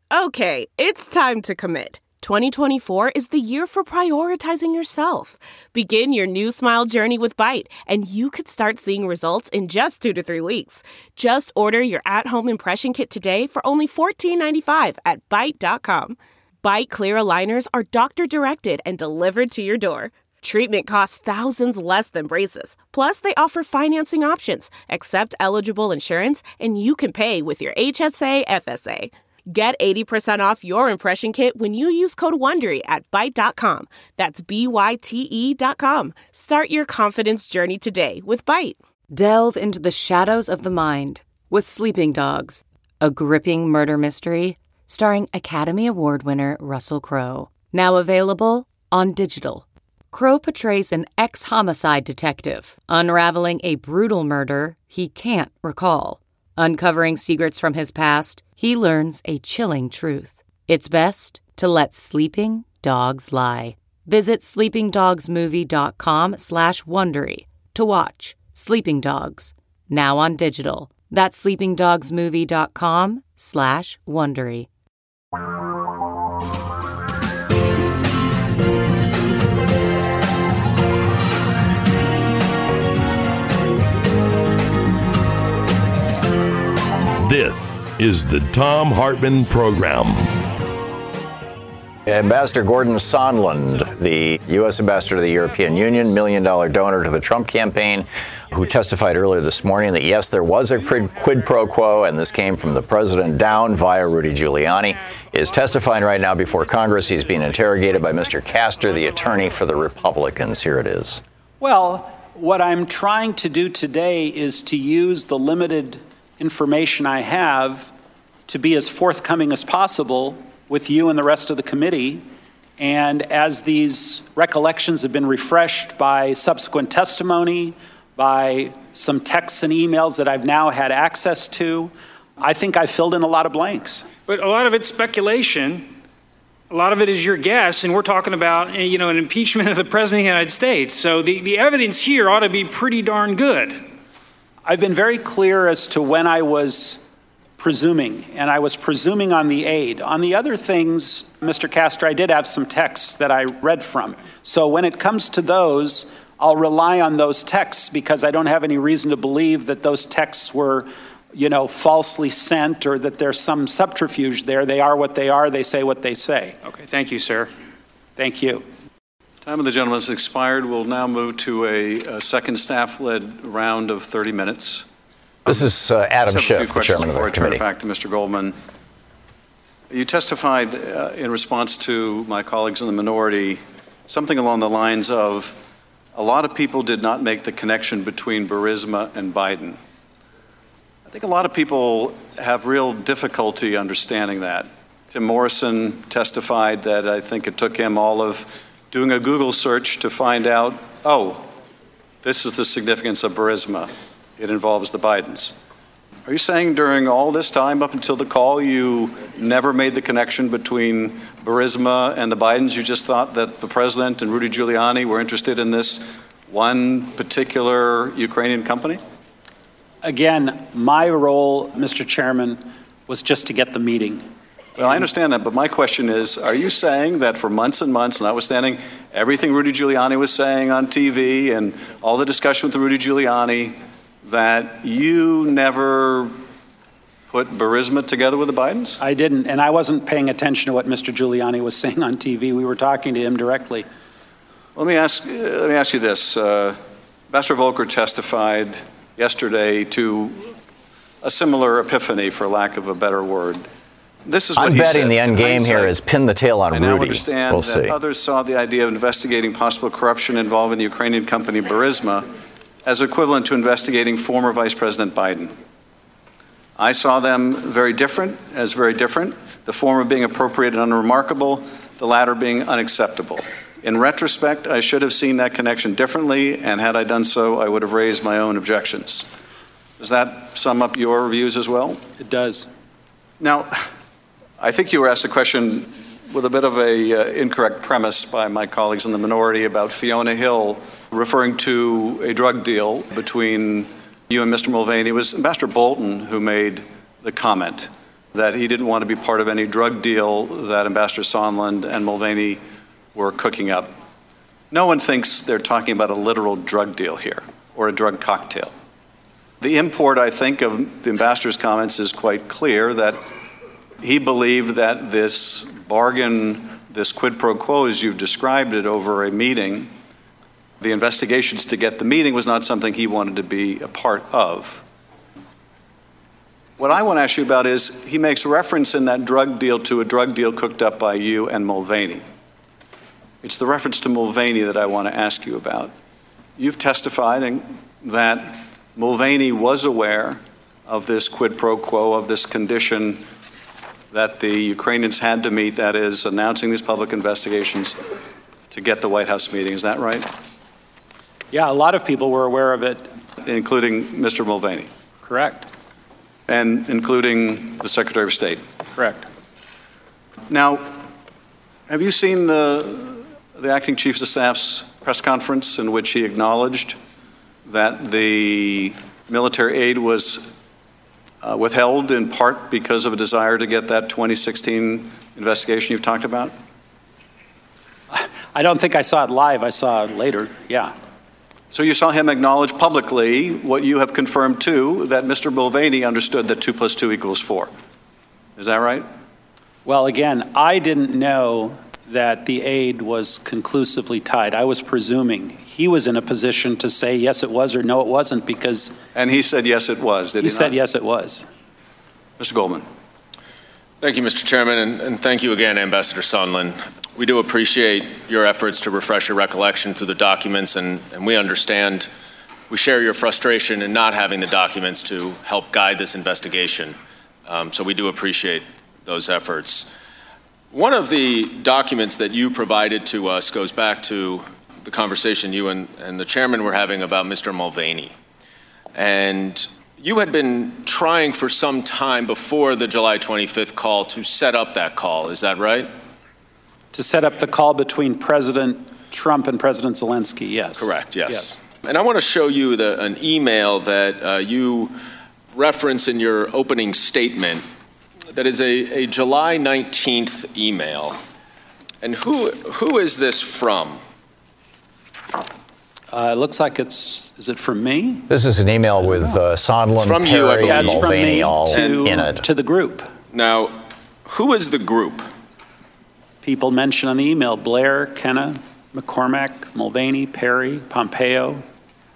Okay, it's time to commit. 2024 is the year for prioritizing yourself. Begin your new smile journey with Byte, and you could start seeing results in just 2 to 3 weeks. Just order your at-home impression kit today for only $14.95 at Byte.com. Byte Clear aligners are doctor-directed and delivered to your door. Treatment costs thousands less than braces. Plus, they offer financing options, accept eligible insurance, and you can pay with your HSA, FSA. Get 80% off your impression kit when you use code WONDERY at Byte.com. That's BYTE.com. Start your confidence journey today with Byte. Delve into the shadows of the mind with Sleeping Dogs, a gripping murder mystery starring Academy Award winner Russell Crowe. Now available on digital. Crowe portrays an ex-homicide detective unraveling a brutal murder he can't recall. Uncovering secrets from his past, he learns a chilling truth. It's best to let sleeping dogs lie. Visit sleepingdogsmovie.com/Wondery to watch Sleeping Dogs, now on digital. That's sleepingdogsmovie.com/Wondery. This is the Thom Hartmann Program. Ambassador Gordon Sondland, the U.S. Ambassador to the European Union, $1 million donor to the Trump campaign, who testified earlier this morning that, yes, there was a quid pro quo, and this came from the president down via Rudy Giuliani, is testifying right now before Congress. He's being interrogated by Mr. Castor, the attorney for the Republicans. Here it is. Well, what I'm trying to do today is to use the limited information I have to be as forthcoming as possible with you and the rest of the committee. And as these recollections have been refreshed by subsequent testimony, by some texts and emails that I've now had access to, I think I filled in a lot of blanks. But a lot of it's speculation. A lot of it is your guess, and we're talking about, an impeachment of the President of the United States. So the evidence here ought to be pretty darn good. I've been very clear as to when I was presuming, and I was presuming on the aid. On the other things, Mr. Castor, I did have some texts that I read from. So when it comes to those, I'll rely on those texts because I don't have any reason to believe that those texts were, falsely sent or that there's some subterfuge there. They are what they are. They say what they say. Okay, thank you, sir. Thank you. Time of the gentleman has expired. We'll now move to a second staff-led round of 30 minutes. This is Adam Schiff, the chairman of the committee. Back to Mr. Goldman. You testified in response to my colleagues in the minority something along the lines of a lot of people did not make the connection between Burisma and Biden. I think a lot of people have real difficulty understanding that. Tim Morrison testified that I think it took him all of doing a Google search to find out, this is the significance of Burisma. It involves the Bidens. Are you saying during all this time up until the call you never made the connection between Burisma and the Bidens? You just thought that the president and Rudy Giuliani were interested in this one particular Ukrainian company? Again, my role, Mr. Chairman, was just to get the meeting. Well, I understand that, but my question is, are you saying that for months and months, notwithstanding everything Rudy Giuliani was saying on TV and all the discussion with Rudy Giuliani, that you never put Burisma together with the Bidens? I didn't, and I wasn't paying attention to what Mr. Giuliani was saying on TV. We were talking to him directly. Let me ask you this. Ambassador Volker testified yesterday to a similar epiphany, for lack of a better word. This is what I'm he betting said. the end game here is pin the tail on Rudy. I now understand we'll that see. Others saw the idea of investigating possible corruption involving the Ukrainian company Burisma as equivalent to investigating former Vice President Biden. I saw them very different, the former being appropriate and unremarkable, the latter being unacceptable. In retrospect, I should have seen that connection differently, and had I done so, I would have raised my own objections. Does that sum up your views as well? It does. Now, I think you were asked a question with a bit of a incorrect premise by my colleagues in the minority about Fiona Hill referring to a drug deal between you and Mr. Mulvaney. It was Ambassador Bolton who made the comment. that he didn't want to be part of any drug deal that Ambassador Sondland and Mulvaney were cooking up. No one thinks they're talking about a literal drug deal here or a drug cocktail. The import, I think, of the ambassador's comments is quite clear, that he believed that this bargain, this quid pro quo, as you've described it, over a meeting, the investigations to get the meeting, was not something he wanted to be a part of. What I want to ask you about is, he makes reference in that drug deal to a drug deal cooked up by you and Mulvaney. It's the reference to Mulvaney that I want to ask you about. You've testified that Mulvaney was aware of this quid pro quo, of this condition that the Ukrainians had to meet, that is, announcing these public investigations to get the White House meeting. Is that right? Yeah, a lot of people were aware of it. Including Mr. Mulvaney? Correct. And including the Secretary of State? Correct. Now, have you seen the Acting Chief of Staff's press conference in which he acknowledged that the military aid was withheld in part because of a desire to get that 2016 investigation you've talked about? I don't think I saw it live. I saw it later, yeah. So you saw him acknowledge publicly what you have confirmed too, that Mr. Mulvaney understood that 2 + 2 = 4. Is that right? Well, again, I didn't know that the aid was conclusively tied. I was presuming. He was in a position to say yes it was or no it wasn't, because... And he said yes it was, did he not? He said yes it was. Mr. Goldman. Thank you, Mr. Chairman, and thank you again, Ambassador Sondland. We do appreciate your efforts to refresh your recollection through the documents, and we understand, we share your frustration in not having the documents to help guide this investigation. So we do appreciate those efforts. One of the documents that you provided to us goes back to the conversation you and the chairman were having about Mr. Mulvaney. And you had been trying for some time before the July 25th call to set up that call, is that right? To set up the call between President Trump and President Zelensky, yes. Correct, yes. And I want to show you an email that you reference in your opening statement that is a July 19th email. And who is this from? It looks like is it from me? This is an email with Sondland, from Perry, you, I believe. Yeah, it's from me all in it. To the group. Now, who is the group? People mentioned on the email: Blair, Kenna, McCormack, Mulvaney, Perry, Pompeo. Okay.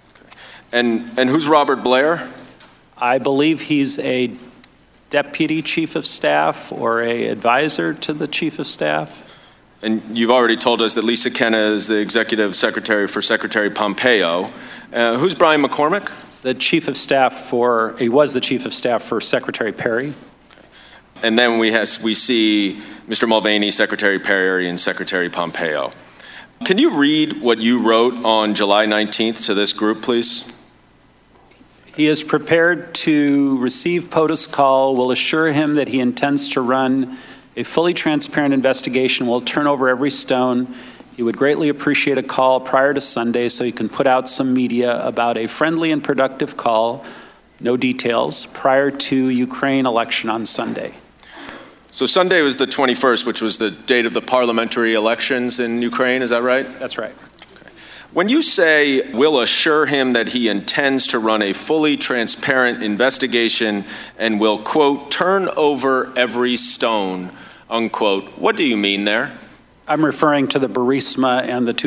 And who's Robert Blair? I believe he's a deputy chief of staff or a advisor to the chief of staff. And you've already told us that Lisa Kenna is the executive secretary for Secretary Pompeo. Who's Brian McCormack? The chief of staff he was the chief of staff for Secretary Perry. Okay. And then we see Mr. Mulvaney, Secretary Perry, and Secretary Pompeo. Can you read what you wrote on July 19th to this group, please? He is prepared to receive POTUS call, will assure him that he intends to run a fully transparent investigation, will turn over every stone. He would greatly appreciate a call prior to Sunday so he can put out some media about a friendly and productive call, no details, prior to Ukraine election on Sunday. So Sunday was the 21st, which was the date of the parliamentary elections in Ukraine, is that right? That's right. When you say we'll assure him that he intends to run a fully transparent investigation and will, quote, turn over every stone, unquote, what do you mean there? I'm referring to the Burisma and the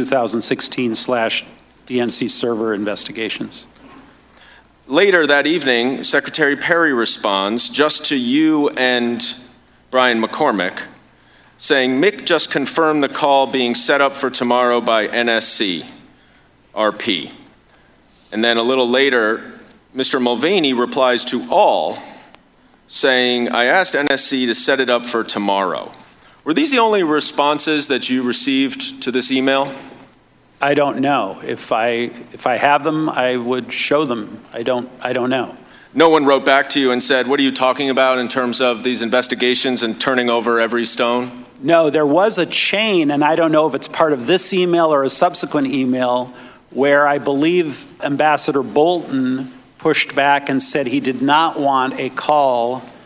2016/DNC server investigations. Later that evening, Secretary Perry responds just to you and Brian McCormack, saying Mick just confirmed the call being set up for tomorrow by NSC. RP. And then a little later, Mr. Mulvaney replies to all, saying, I asked NSC to set it up for tomorrow. Were these the only responses that you received to this email? I don't know. If I have them, I would show them. I don't know. No one wrote back to you and said, what are you talking about in terms of these investigations and turning over every stone? No, there was a chain, and I don't know if it's part of this email or a subsequent email, where I believe Ambassador Bolton pushed back and said he did not want a call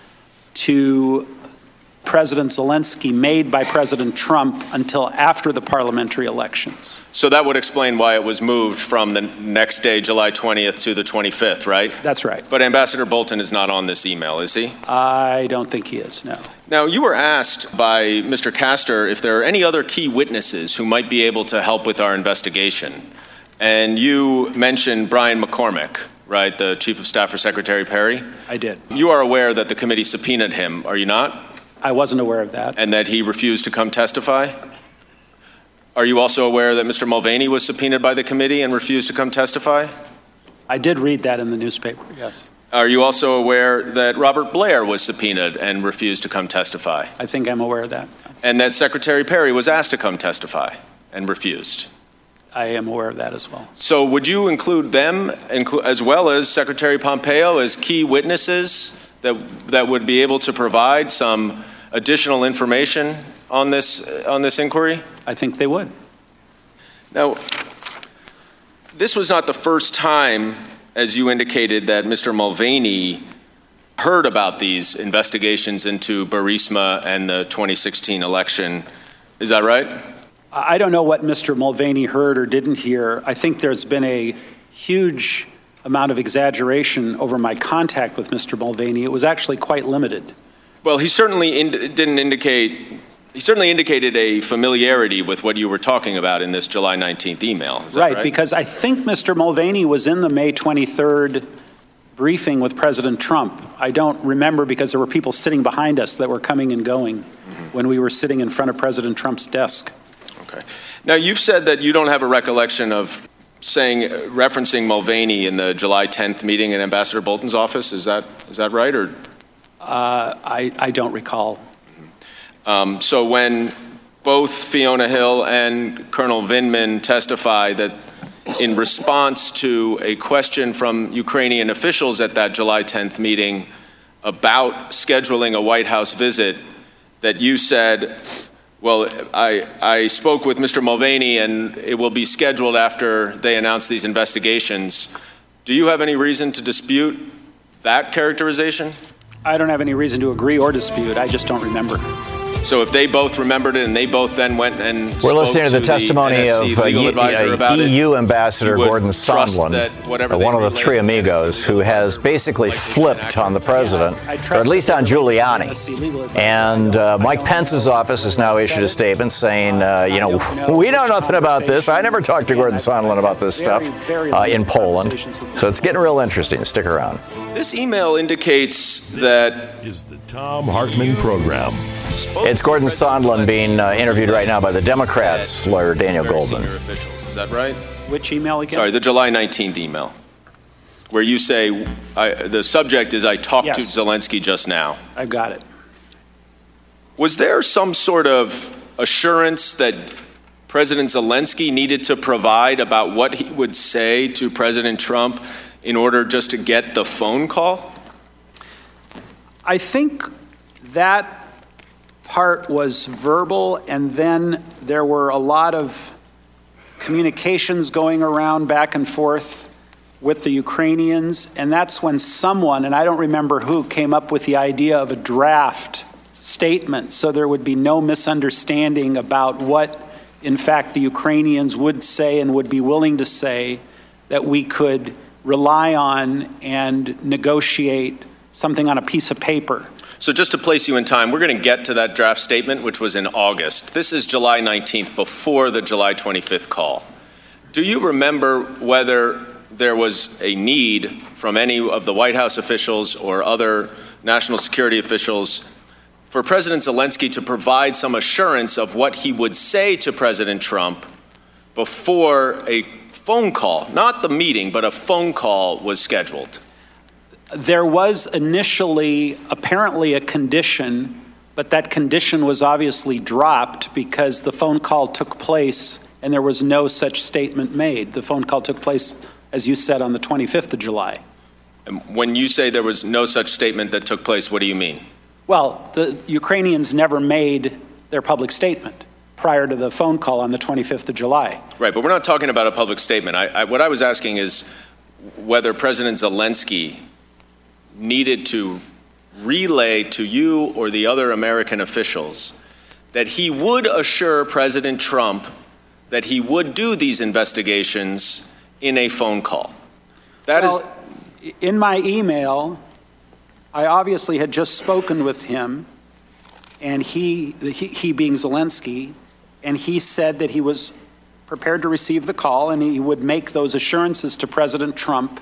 to President Zelensky made by President Trump until after the parliamentary elections. So that would explain why it was moved from the next day, July 20th, to the 25th, right? That's right. But Ambassador Bolton is not on this email, is he? I don't think he is, no. Now, you were asked by Mr. Castor if there are any other key witnesses who might be able to help with our investigation. And you mentioned Brian McCormick, right, the Chief of Staff for Secretary Perry? I did. You are aware that the committee subpoenaed him, are you not? I wasn't aware of that. And that he refused to come testify? Are you also aware that Mr. Mulvaney was subpoenaed by the committee and refused to come testify? I did read that in the newspaper, yes. Are you also aware that Robert Blair was subpoenaed and refused to come testify? I think I'm aware of that. And that Secretary Perry was asked to come testify and refused? I am aware of that as well. So would you include them, as well as Secretary Pompeo, as key witnesses that would be able to provide some additional information on this inquiry? I think they would. Now, this was not the first time, as you indicated, that Mr. Mulvaney heard about these investigations into Burisma and the 2016 election. Is that right? I don't know what Mr. Mulvaney heard or didn't hear. I think there's been a huge amount of exaggeration over my contact with Mr. Mulvaney. It was actually quite limited. Well, he certainly indicated a familiarity with what you were talking about in this July 19th email. Is that right? Because I think Mr. Mulvaney was in the May 23rd briefing with President Trump. I don't remember because there were people sitting behind us that were coming and going when we were sitting in front of President Trump's desk. Okay. Now, you've said that you don't have a recollection of referencing Mulvaney in the July 10th meeting in Ambassador Bolton's office. Is that right? Or I don't recall. So when both Fiona Hill and Colonel Vindman testify that in response to a question from Ukrainian officials at that July 10th meeting about scheduling a White House visit, that you said, well, I spoke with Mr. Mulvaney and it will be scheduled after they announce these investigations. Do you have any reason to dispute that characterization? I don't have any reason to agree or dispute. I just don't remember. So if they both remembered it and they both then went and We're listening to the testimony of EU Ambassador Gordon Sondland, one of the three amigos, who has basically flipped on the president, or at least on Giuliani. And Mike Pence's office has now issued a statement saying, we know nothing about this. I never talked to Gordon Sondland about this stuff in Poland. So it's getting real interesting. Stick around. This email indicates that is the Thom Hartmann Program. It's Gordon Sondland being interviewed right now by the Democrats' lawyer Daniel Goldman. Is that right? Which email again? Sorry, the July 19th email, where you say the subject is I talked to Zelensky just now. I've got it. Was there some sort of assurance that President Zelensky needed to provide about what he would say to President Trump in order just to get the phone call? I think that part was verbal, and then there were a lot of communications going around back and forth with the Ukrainians, and that's when someone, and I don't remember who, came up with the idea of a draft statement so there would be no misunderstanding about what, in fact, the Ukrainians would say and would be willing to say, that we could rely on and negotiate something on a piece of paper. So just to place you in time, we're going to get to that draft statement, which was in August. This is July 19th, before the July 25th call. Do you remember whether there was a need from any of the White House officials or other national security officials for President Zelensky to provide some assurance of what he would say to President Trump before a phone call, not the meeting, but a phone call was scheduled? There was initially apparently a condition, but that condition was obviously dropped because the phone call took place and there was no such statement made. The phone call took place, as you said, on the 25th of July. And when you say there was no such statement that took place, what do you mean? Well, the Ukrainians never made their public statement prior to the phone call on the 25th of July. Right, but we're not talking about a public statement. What I was asking is whether President Zelensky needed to relay to you or the other American officials that he would assure President Trump that he would do these investigations in a phone call? In my email, I obviously had just spoken with him, and he being Zelensky, and he said that he was prepared to receive the call and he would make those assurances to President Trump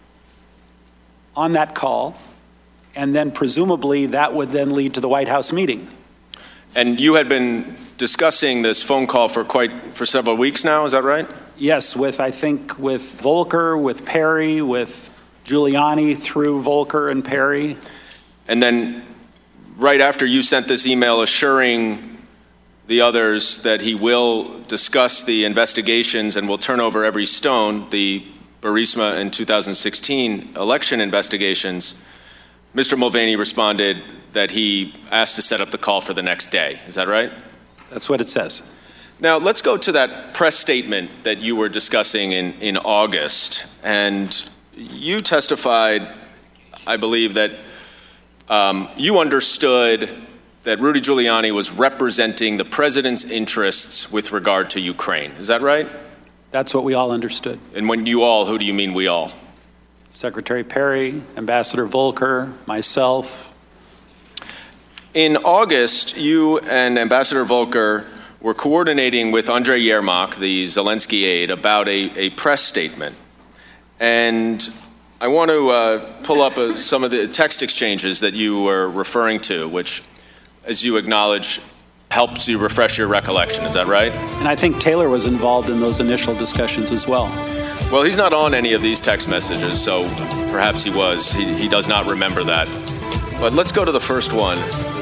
on that call, and then presumably that would then lead to the White House meeting. And you had been discussing this phone call for several weeks now, is that right? Yes, with Volker, with Perry, with Giuliani through Volker and Perry. And then right after you sent this email assuring the others that he will discuss the investigations and will turn over every stone, the Burisma and 2016 election investigations, Mr. Mulvaney responded that he asked to set up the call for the next day. Is that right? That's what it says. Now, let's go to that press statement that you were discussing in August. And you testified, I believe, that you understood that Rudy Giuliani was representing the president's interests with regard to Ukraine. Is that right? That's what we all understood. And when you all, who do you mean we all? Secretary Perry, Ambassador Volker, myself. In August, you and Ambassador Volker were coordinating with Andrei Yermak, the Zelensky aide, about a press statement. And I want to pull up some of the text exchanges that you were referring to, which, as you acknowledge, helps you refresh your recollection. Is that right? And I think Taylor was involved in those initial discussions as well. Well, he's not on any of these text messages, so perhaps he was. He does not remember that. But let's go to the first one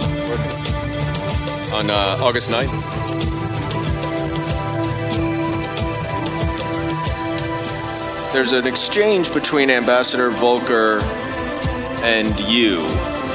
on August 9th. There's an exchange between Ambassador Volker and you.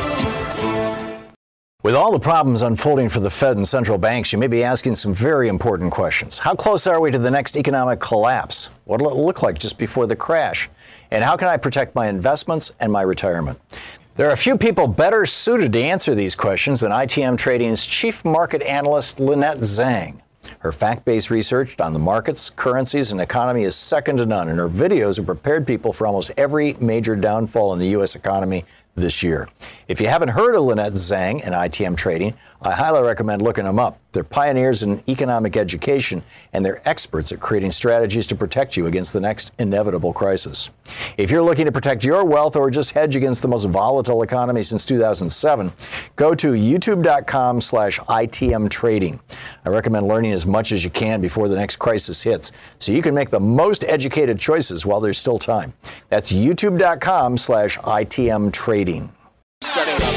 With all the problems unfolding for the Fed and central banks, you may be asking some very important questions. How close are we to the next economic collapse? What will it look like just before the crash? And how can I protect my investments and my retirement? There are a few people better suited to answer these questions than ITM Trading's chief market analyst, Lynette Zhang. Her fact-based research on the markets, currencies, and economy is second to none, and her videos have prepared people for almost every major downfall in the U.S. economy this year. If you haven't heard of Lynette Zhang and ITM Trading, I highly recommend looking them up. They're pioneers in economic education, and they're experts at creating strategies to protect you against the next inevitable crisis. If you're looking to protect your wealth or just hedge against the most volatile economy since 2007, go to youtube.com/ITM Trading. I recommend learning as much as you can before the next crisis hits, so you can make the most educated choices while there's still time. That's youtube.com/ITM Trading. Setting up.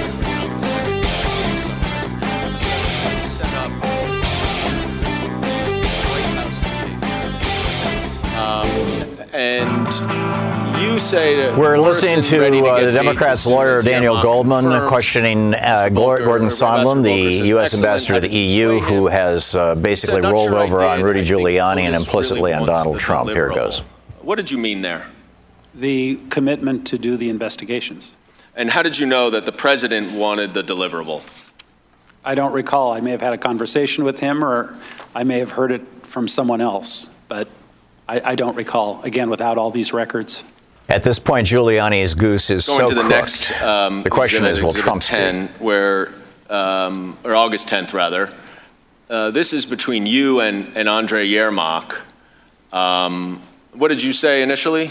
And you say that we're listening to the Democrats' lawyer Daniel Goldman questioning Gordon Sondland, the U.S. ambassador to the EU, who has basically rolled over on Rudy Giuliani and implicitly on Donald Trump. Here it goes. What did you mean there? The commitment to do the investigations. And how did you know that the president wanted the deliverable? I don't recall. I may have had a conversation with him, or I may have heard it from someone else, but I don't recall, again, without all these records. At this point, Giuliani's goose is going so to the cooked. Next, the question is, will Trump 10, where, or August 10th, rather. This is between you and Andrei Yermak. What did you say initially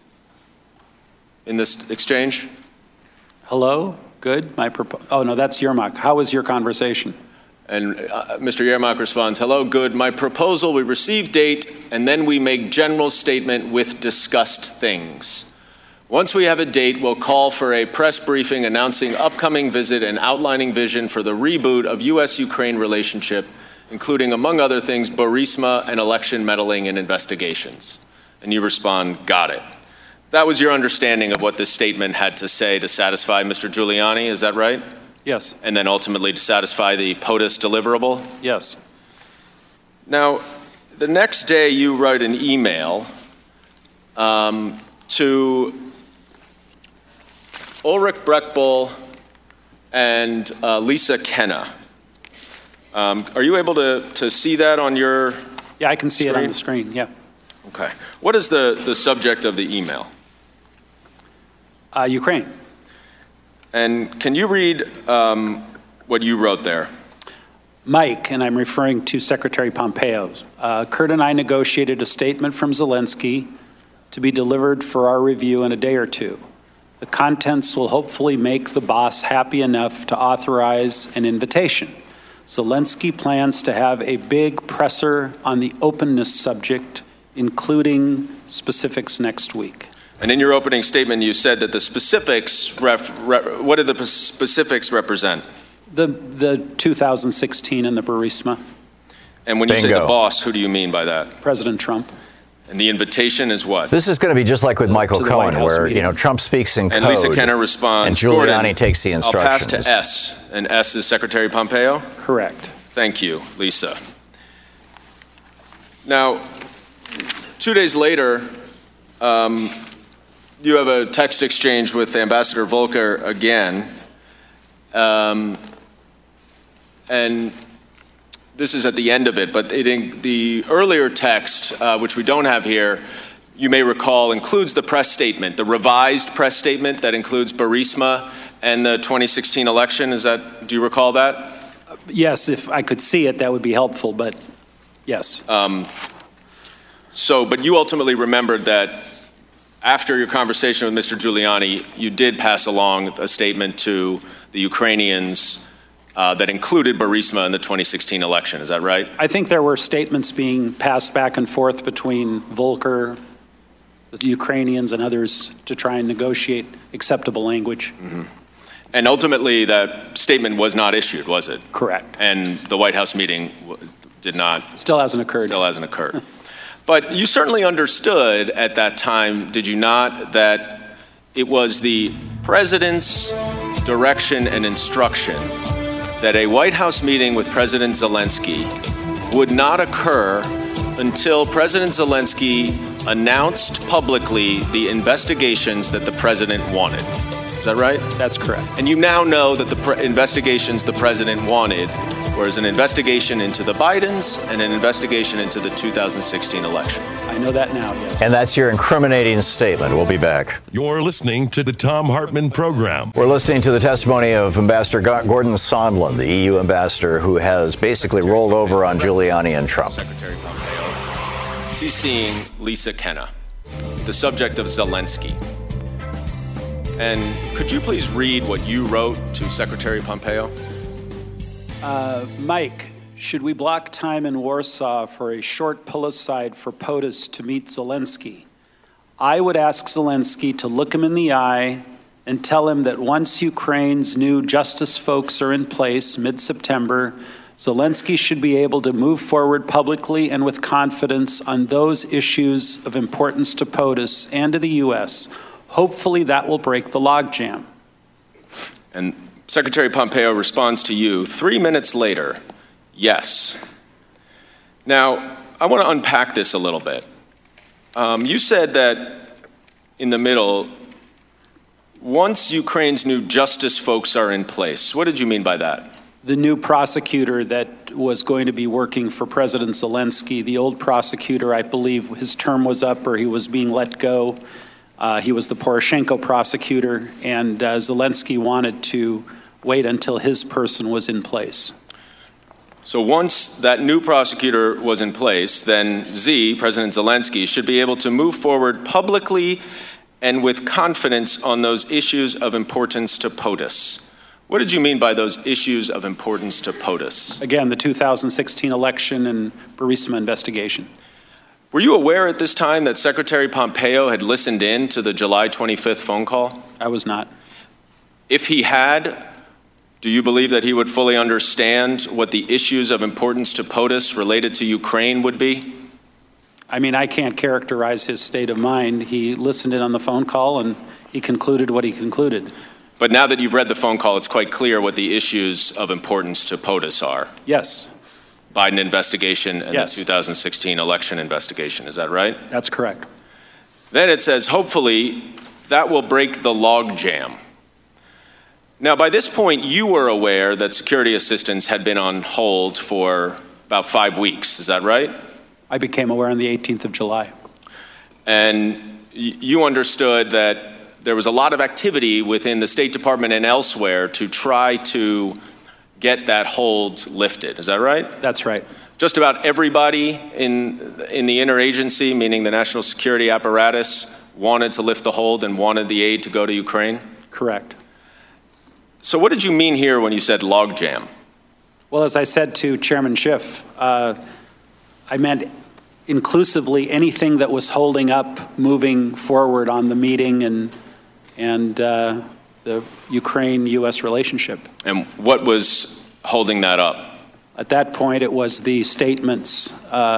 in this exchange? Hello? Good? Oh, no, that's Yermak. How was your conversation? And Mr. Yermak responds, hello, good. My proposal, we receive date, and then we make general statement with discussed things. Once we have a date, we'll call for a press briefing announcing upcoming visit and outlining vision for the reboot of U.S.-Ukraine relationship, including, among other things, Burisma and election meddling and investigations. And you respond, got it. That was your understanding of what this statement had to say to satisfy Mr. Giuliani, is that right? Yes. And then ultimately to satisfy the POTUS deliverable? Yes. Now, the next day you write an email to Ulrich Breckbull and Lisa Kenna. Are you able to see that on your Yeah, I can see screen? it on the screen, yeah. Okay. What is the subject of the email? Ukraine. And can you read what you wrote there? Mike, and I'm referring to Secretary Pompeo, Kurt and I negotiated a statement from Zelensky to be delivered for our review in a day or two. The contents will hopefully make the boss happy enough to authorize an invitation. Zelensky plans to have a big presser on the openness subject, including specifics next week. And in your opening statement, you said that the specifics, what did the specifics represent? The 2016 and the Burisma. And when you say Bingo. the boss, who do you mean by that? President Trump. And the invitation is what? This is going to be just like with Michael to the White Cohen, House where meeting. Trump speaks in code. And Lisa Kenna responds. And Giuliani Gordon, takes the instructions. I'll pass to S, and S is Secretary Pompeo? Correct. Thank you, Lisa. Now, 2 days later, you have a text exchange with Ambassador Volker again. And this is at the end of it, but the earlier text, which we don't have here, you may recall, includes the press statement, the revised press statement that includes Burisma and the 2016 election. Do you recall that? Yes, if I could see it, that would be helpful, but yes. But you ultimately remembered that after your conversation with Mr. Giuliani, you did pass along a statement to the Ukrainians that included Burisma in the 2016 election. Is that right? I think there were statements being passed back and forth between Volker, the Ukrainians, and others to try and negotiate acceptable language. Mm-hmm. And ultimately, that statement was not issued, was it? Correct. And the White House meeting did not. Still hasn't occurred. Still hasn't occurred. But you certainly understood at that time, did you not, that it was the president's direction and instruction that a White House meeting with President Zelensky would not occur until President Zelensky announced publicly the investigations that the president wanted. Is that right? That's correct. And you now know that the investigations the president wanted was an investigation into the Bidens and an investigation into the 2016 election. I know that now, yes. And that's your incriminating statement. We'll be back. You're listening to the Thom Hartmann Program. We're listening to the testimony of Ambassador Gordon Sondland, the EU ambassador who has basically rolled over on Giuliani and Trump. Secretary Pompeo, CCing Lisa Kenna, the subject of Zelensky. And could you please read what you wrote to Secretary Pompeo? Mike, should we block time in Warsaw for a short pull aside for POTUS to meet Zelensky? I would ask Zelensky to look him in the eye and tell him that once Ukraine's new justice folks are in place mid-September, Zelensky should be able to move forward publicly and with confidence on those issues of importance to POTUS and to the U.S. Hopefully that will break the logjam. And Secretary Pompeo responds to you 3 minutes later, yes. Now, I want to unpack this a little bit. You said that in the middle, once Ukraine's new justice folks are in place. What did you mean by that? The new prosecutor that was going to be working for President Zelensky, the old prosecutor, I believe his term was up or he was being let go. He was the Poroshenko prosecutor, and Zelensky wanted to wait until his person was in place. So once that new prosecutor was in place, then President Zelensky, should be able to move forward publicly and with confidence on those issues of importance to POTUS. What did you mean by those issues of importance to POTUS? Again, the 2016 election and Burisma investigation. Were you aware at this time that Secretary Pompeo had listened in to the July 25th phone call? I was not. If he had, do you believe that he would fully understand what the issues of importance to POTUS related to Ukraine would be? I mean, I can't characterize his state of mind. He listened in on the phone call and he concluded what he concluded. But now that you've read the phone call, it's quite clear what the issues of importance to POTUS are. Yes. Biden investigation and Yes. the 2016 election investigation. Is that right? That's correct. Then it says, hopefully, that will break the log jam. Now, by this point, you were aware that security assistance had been on hold for about 5 weeks. Is that right? I became aware on the 18th of July. And you understood that there was a lot of activity within the State Department and elsewhere to try to get that hold lifted. Is that right? That's right. Just about everybody in the interagency, meaning the national security apparatus, wanted to lift the hold and wanted the aid to go to Ukraine? Correct. So what did you mean here when you said logjam? Well, as I said to Chairman Schiff, I meant inclusively anything that was holding up moving forward on the meeting and the Ukraine-U.S. relationship. And what was holding that up? At that point, it was the statements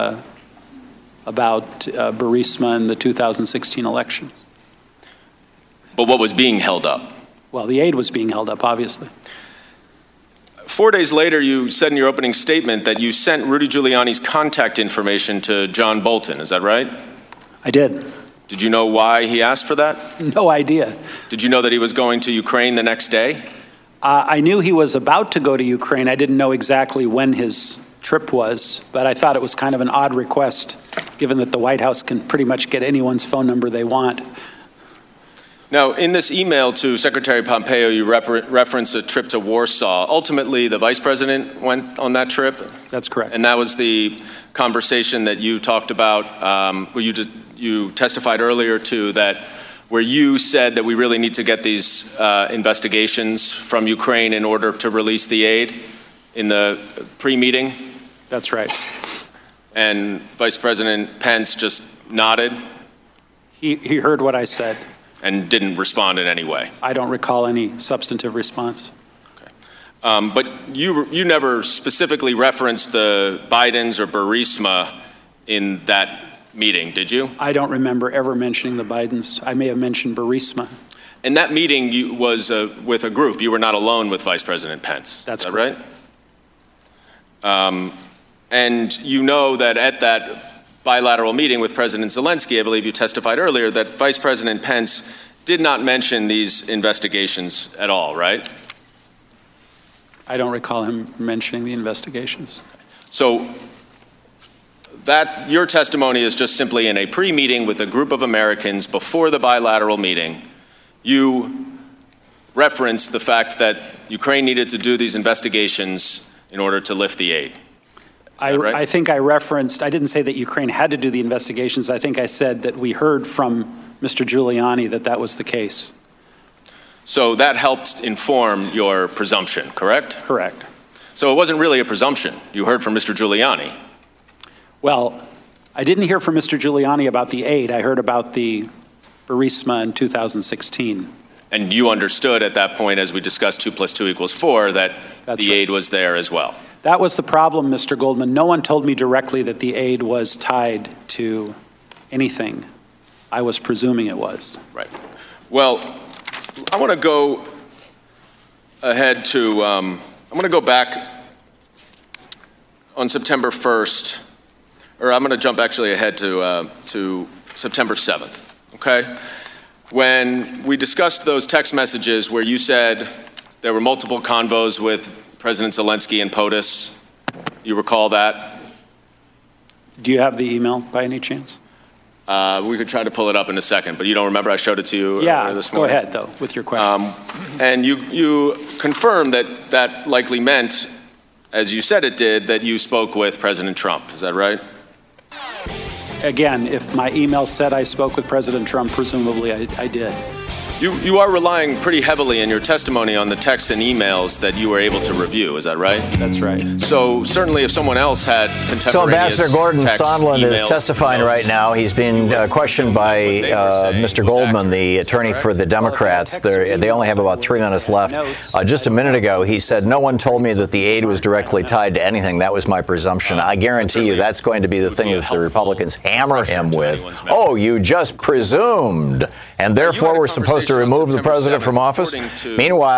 about Burisma and the 2016 elections. But what was being held up? Well, the aid was being held up, obviously. 4 days later, you said in your opening statement that you sent Rudy Giuliani's contact information to John Bolton. Is that right? I did. Did you know why he asked for that? No idea. Did you know that he was going to Ukraine the next day? I knew he was about to go to Ukraine. I didn't know exactly when his trip was, but I thought it was kind of an odd request, given that the White House can pretty much get anyone's phone number they want. Now, in this email to Secretary Pompeo, you referenced a trip to Warsaw. Ultimately, the vice president went on that trip? That's correct. And that was the conversation that you talked about, where you testified earlier to, that where you said that we really need to get these investigations from Ukraine in order to release the aid in the pre-meeting? That's right. And Vice President Pence just nodded? He heard what I said. And didn't respond in any way? I don't recall any substantive response. Okay. But you never specifically referenced the Bidens or Burisma in that meeting, did you? I don't remember ever mentioning the Bidens. I may have mentioned Burisma. And that meeting was with a group. You were not alone with Vice President Pence. That's correct. Right? And you know that at that bilateral meeting with President Zelensky, I believe you testified earlier, that Vice President Pence did not mention these investigations at all, right? I don't recall him mentioning the investigations. So that your testimony is just simply in a pre-meeting with a group of Americans before the bilateral meeting, you referenced the fact that Ukraine needed to do these investigations in order to lift the aid. Right? I think I referenced, I didn't say that Ukraine had to do the investigations. I think I said that we heard from Mr. Giuliani that that was the case. So that helped inform your presumption, correct? Correct. So it wasn't really a presumption. You heard from Mr. Giuliani. Well, I didn't hear from Mr. Giuliani about the aid. I heard about the Burisma in 2016. And you understood at that point, as we discussed 2 + 2 = 4, that That's the right. aid was there as well. That was the problem, Mr. Goldman. No one told me directly that the aid was tied to anything. I was presuming it was. Right. Well, I want to go ahead to, I want to go back on September 1st, or I'm going to jump actually ahead to September 7th, okay? When we discussed those text messages where you said there were multiple convos with President Zelensky and POTUS, you recall that? Do you have the email by any chance? We could try to pull it up in a second, but you don't remember I showed it to you this go morning? ahead, though, with your question. And you confirmed that that likely meant, as you said it did, that you spoke with President Trump. Is that right? Again, if my email said I spoke with President Trump, presumably I did. You are relying pretty heavily in your testimony on the texts and emails that you were able to review. Is that right? That's right. So certainly if someone else had contemporaneous So Ambassador Gordon texts, Sondland is emails, testifying notes, right now. He's being questioned by Mr. Goldman, the attorney for the Democrats. They only have about 3 minutes left. Just a minute ago, he said, no one told me that the aid was directly tied to anything. That was my presumption. I guarantee you that's going to be the thing that the Republicans hammer him with. Oh, you just presumed. And therefore, we're supposed to remove the president from office. Meanwhile,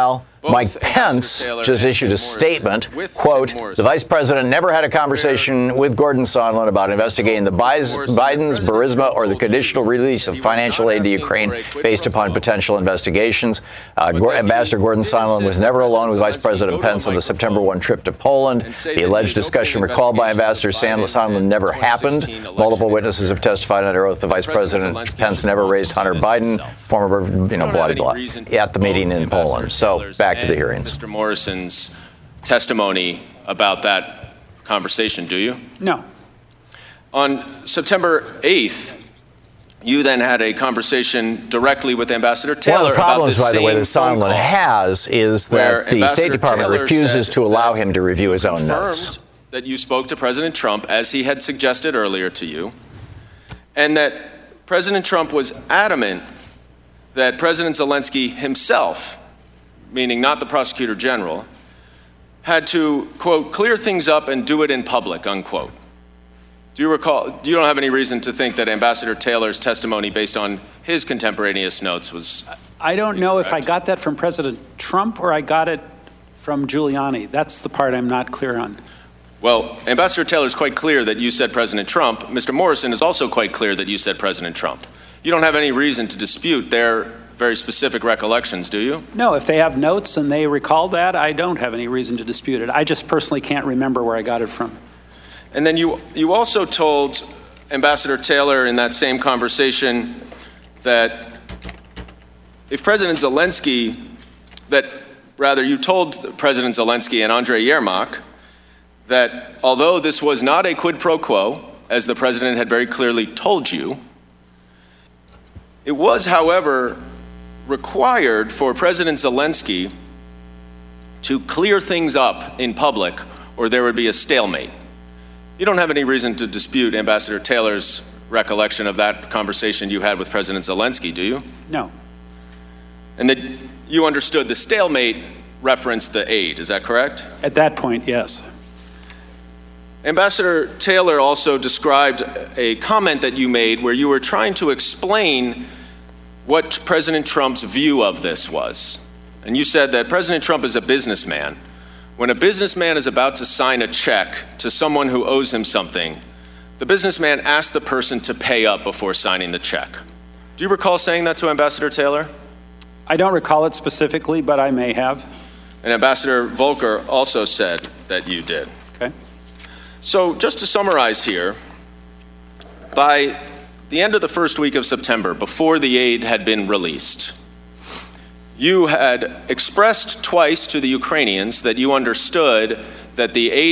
Mike Pence just issued a statement, quote, the vice president never had a conversation with Gordon Sondland about investigating the Biden's Burisma or the conditional release of financial aid to Ukraine based upon potential investigations. Ambassador Gordon Sondland was never alone with Vice President Pence on the September 1 trip to Poland. The alleged discussion recalled by Ambassador Sondland never happened. Multiple witnesses have testified under oath that Vice President Pence never raised Hunter Biden, former, blah, blah, at the meeting in Poland. So back to the hearings. Mr. Morrison's testimony about that conversation, do you? No. On September 8th, you then had a conversation directly with Ambassador Taylor. One of the problems, by the way, that Sondland has is that the State Department refuses to allow him to review his own notes. That you spoke to President Trump, as he had suggested earlier to you, and that President Trump was adamant that President Zelensky himself, meaning not the prosecutor general, had to, quote, clear things up and do it in public, unquote. Do you recall, you don't have any reason to think that Ambassador Taylor's testimony based on his contemporaneous notes was I don't know correct? If I got that from President Trump or I got it from Giuliani. That's the part I'm not clear on. Well, Ambassador Taylor is quite clear that you said President Trump. Mr. Morrison is also quite clear that you said President Trump. You don't have any reason to dispute their very specific recollections, do you? No, if they have notes and they recall that, I don't have any reason to dispute it. I just personally can't remember where I got it from. And then you also told Ambassador Taylor in that same conversation that if President Zelensky, you told President Zelensky and Andrei Yermak that although this was not a quid pro quo, as the president had very clearly told you, it was, however, required for President Zelensky to clear things up in public or there would be a stalemate. You don't have any reason to dispute Ambassador Taylor's recollection of that conversation you had with President Zelensky, do you? No. And that you understood the stalemate referenced the aid, is that correct? At that point, yes. Ambassador Taylor also described a comment that you made where you were trying to explain what President Trump's view of this was. And you said that President Trump is a businessman. When a businessman is about to sign a check to someone who owes him something, the businessman asks the person to pay up before signing the check. Do you recall saying that to Ambassador Taylor? I don't recall it specifically, but I may have. And Ambassador Volker also said that you did. Okay. So just to summarize here, by the end of the first week of September, before the aid had been released, you had expressed twice to the Ukrainians that you understood that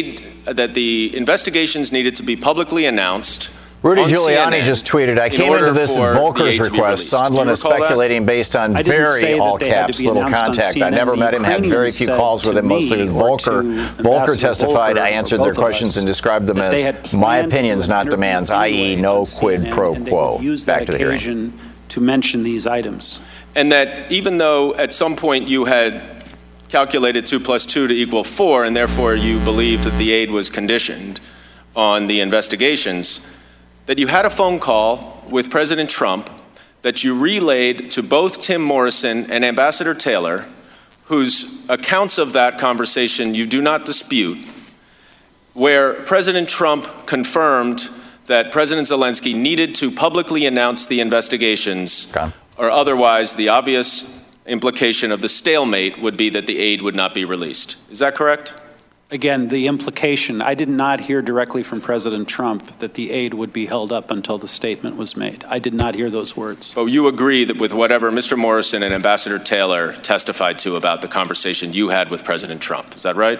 the investigations needed to be publicly announced. Rudy Giuliani just tweeted, I came into this at Volker's request. Sondland is speculating based on very all caps little contact. I never met him, had very few calls with him, mostly with Volker. Volker testified, I answered their questions and described them as my opinions, not demands, i.e. no quid pro quo. Back to the hearing. To mention these items. And that even though at some point you had calculated 2 + 2 to equal 4, and therefore you believed that the aid was conditioned on the investigations, that you had a phone call with President Trump that you relayed to both Tim Morrison and Ambassador Taylor, whose accounts of that conversation you do not dispute, where President Trump confirmed that President Zelensky needed to publicly announce the investigations, or otherwise the obvious implication of the stalemate would be that the aid would not be released. Is that correct? Again, the implication, I did not hear directly from President Trump that the aid would be held up until the statement was made. I did not hear those words. But you agree that with whatever Mr. Morrison and Ambassador Taylor testified to about the conversation you had with President Trump. Is that right?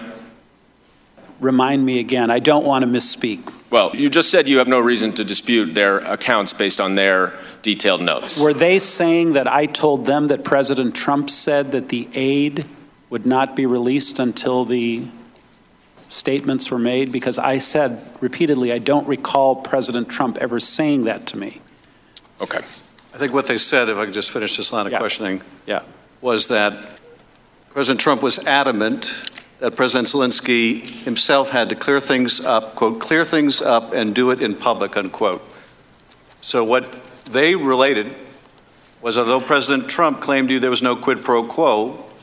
Remind me again. I don't want to misspeak. Well, you just said you have no reason to dispute their accounts based on their detailed notes. Were they saying that I told them that President Trump said that the aid would not be released until the statements were made? Because I said repeatedly, I don't recall President Trump ever saying that to me. Okay. I think what they said, if I could just finish this line of questioning, Yeah. was that President Trump was adamant that President Zelensky himself had to clear things up, quote, clear things up and do it in public, unquote. So what they related was although President Trump claimed to you there was no quid pro quo,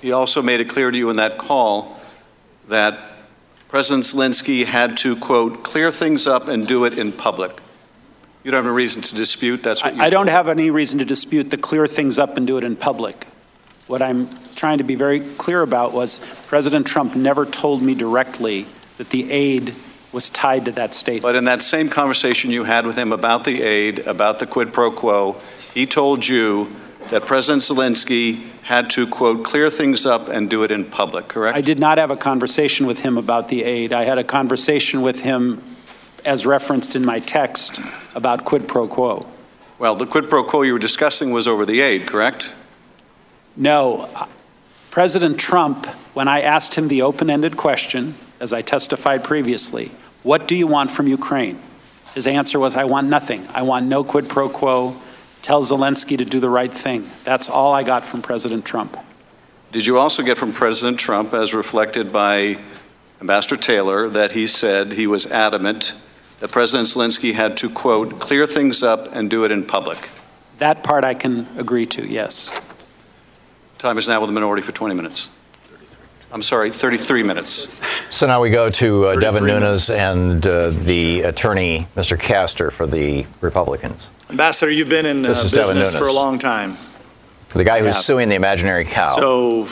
he also made it clear to you in that call that President Zelensky had to, quote, clear things up and do it in public. You don't have a reason to dispute? That's what you I don't have any reason to dispute the clear things up and do it in public. What I'm trying to be very clear about was President Trump never told me directly that the aid was tied to that statement. But in that same conversation you had with him about the aid, about the quid pro quo, he told you that President Zelensky had to, quote, clear things up and do it in public, correct? I did not have a conversation with him about the aid. I had a conversation with him, as referenced in my text, about quid pro quo. Well, the quid pro quo you were discussing was over the aid, correct? No. President Trump, when I asked him the open-ended question, as I testified previously, what do you want from Ukraine? His answer was, I want nothing. I want no quid pro quo. Tell Zelensky to do the right thing. That's all I got from President Trump. Did you also get from President Trump, as reflected by Ambassador Taylor, that he said he was adamant that President Zelensky had to, quote, clear things up and do it in public? That part I can agree to, yes. Time is now with the minority for 20 minutes. I'm sorry, 33 minutes. So now we go to Devin Nunes and the attorney, Mr. Castor, for the Republicans. Ambassador, you've been in business for a long time. The guy who's suing the imaginary cow. So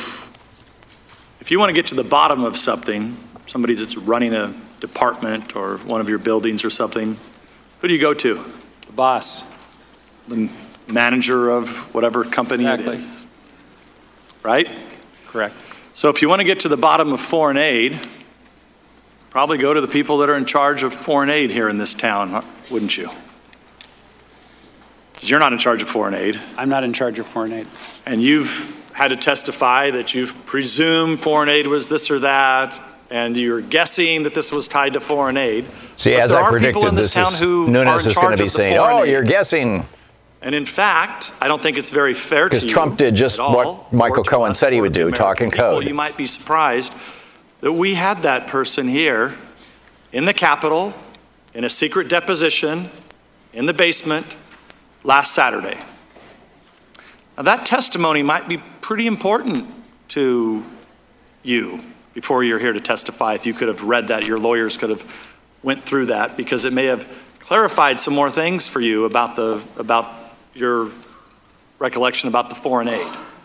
if you want to get to the bottom of something, somebody that's running a department or one of your buildings or something, who do you go to? The boss. The manager of whatever company it is. Right? Correct. So if you want to get to the bottom of foreign aid, probably go to the people that are in charge of foreign aid here in this town, wouldn't you? Because you're not in charge of foreign aid. I'm not in charge of foreign aid. And you've had to testify that you've presumed foreign aid was this or that, and you're guessing that this was tied to foreign aid. See, but as I predicted, this is Nunes is going to be saying, oh, you're guessing. And in fact, I don't think it's very fair to you. Because Trump did just what Michael Cohen said he would do, talk in code. You might be surprised that we had that person here in the Capitol in a secret deposition in the basement last Saturday. Now that testimony might be pretty important to you before you're here to testify. If you could have read that, your lawyers could have went through that, because it may have clarified some more things for you about your recollection about the foreign aid.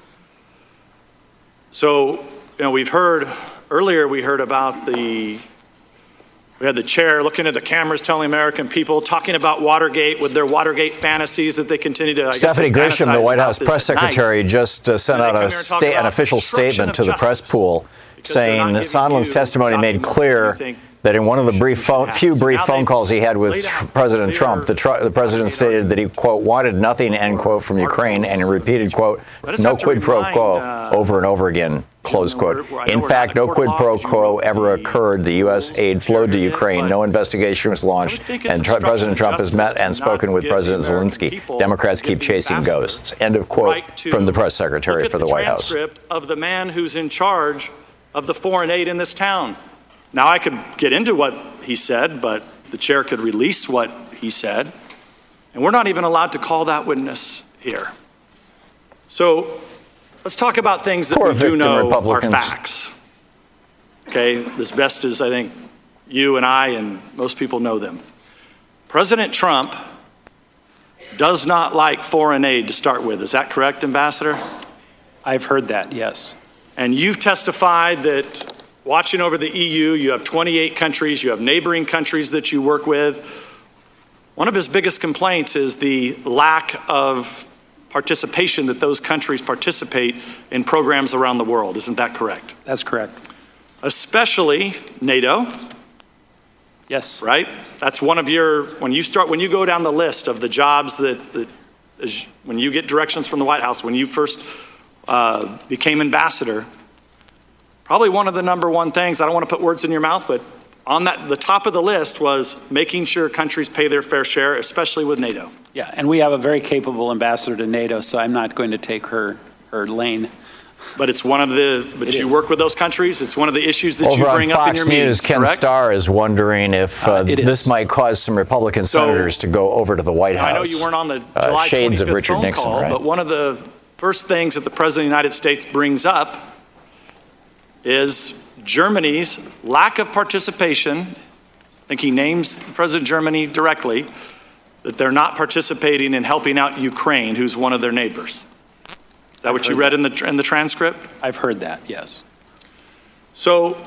So, we heard about we had the chair looking at the cameras telling American people, talking about Watergate with their Watergate fantasies that they continue to, Stephanie Grisham, the White House press secretary, just sent out an official statement to the press pool saying Sondland's testimony made clear that in one of the few brief phone calls he had with President Trump, the president stated that he, quote, wanted nothing, end quote, from Ukraine, and he repeated, quote, no quid pro quo over and over again, close quote. In fact, no quid pro quo ever occurred. The U.S. aid flowed to Ukraine. No investigation was launched. And President Trump has met and spoken with President Zelensky. Democrats keep chasing ghosts. End of quote from the press secretary for the White House. Transcript of the man who's in charge of the foreign aid in this town. Now, I could get into what he said, but the chair could release what he said, and we're not even allowed to call that witness here. So let's talk about things that we do know are facts. Okay, as best as I think you and I and most people know them. President Trump does not like foreign aid to start with. Is that correct, Ambassador? I've heard that, yes. And you've testified that watching over the EU, you have 28 countries, you have neighboring countries that you work with. One of his biggest complaints is the lack of participation that those countries participate in programs around the world. Isn't that correct? That's correct. Especially NATO. Yes. Right? That's one of your, when you go down the list of the jobs that when you get directions from the White House, when you first became ambassador, probably one of the number one things, I don't want to put words in your mouth, but on the top of the list was making sure countries pay their fair share, especially with NATO. Yeah, and we have a very capable ambassador to NATO, so I'm not going to take her lane. But it's one of you work with those countries. It's one of the issues that you bring up in your meetings, Ken correct? Starr is wondering if this might cause some Republican senators to go over to the White House. I know you weren't on the July 25th shades of Richard phone Nixon, call, right? but one of the first things that the President of the United States brings up is Germany's lack of participation. I think he names the President of Germany directly, that they're not participating in helping out Ukraine, who's one of their neighbors. Is that what you read in the transcript? I've heard that, yes. So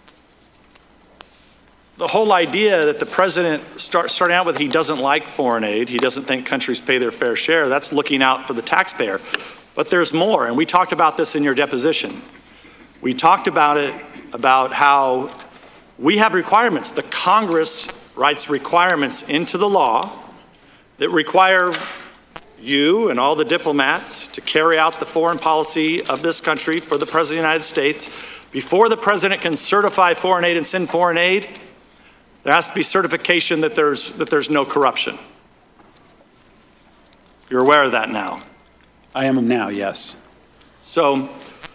the whole idea that the president starting out with he doesn't like foreign aid, he doesn't think countries pay their fair share, that's looking out for the taxpayer. But there's more, and we talked about this in your deposition. We talked about it, about how we have requirements. The Congress writes requirements into the law that require you and all the diplomats to carry out the foreign policy of this country for the President of the United States. Before the president can certify foreign aid and send foreign aid, there has to be certification that there's no corruption. You're aware of that now? I am now, yes. So